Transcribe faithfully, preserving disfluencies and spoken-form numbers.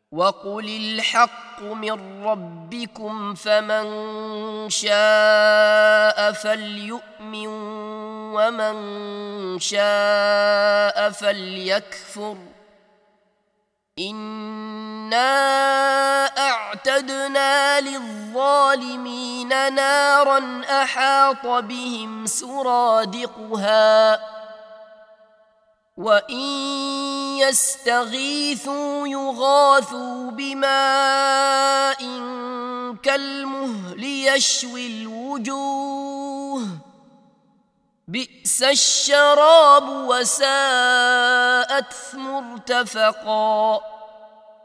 وقل الحق من ربكم فمن شاء فليؤمن ومن شاء فليكفر إنا أعتدنا للظالمين نارا أحاط بهم سرادقها وإن يستغيثوا يغاثوا بماء كالمهل يشوي الوجوه بئس الشراب وساءت مرتفقا